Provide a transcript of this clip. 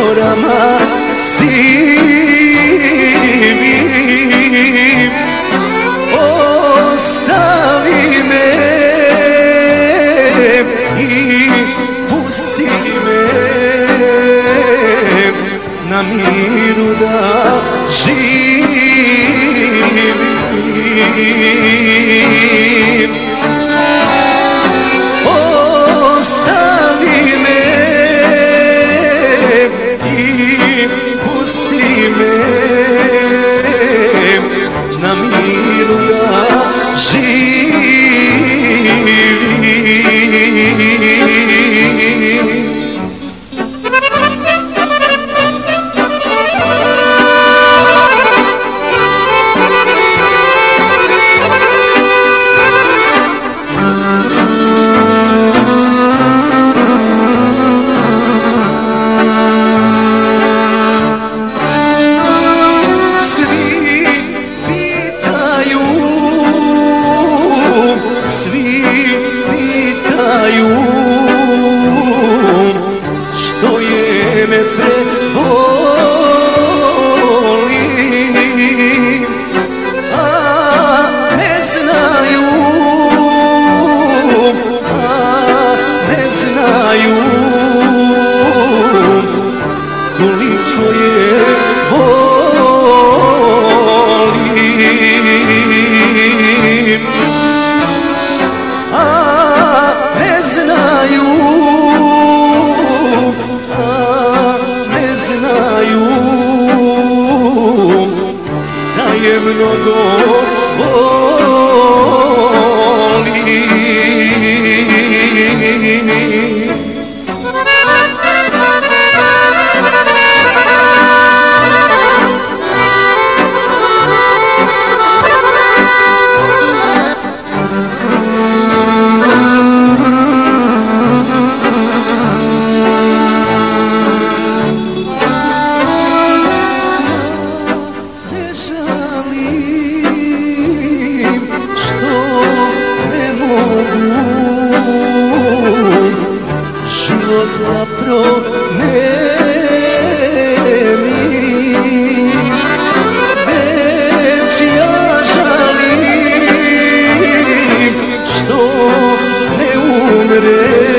zorama sivim. Ostavi me i pusti me na miru da živim. Ostavi me i pusti me na miru da živim. Svi pitaju što je me preboli, a ne znaju, koliko je volim. Ne znaju da je mnogo volim. Život da promenim, već ja žalim što ne umrem.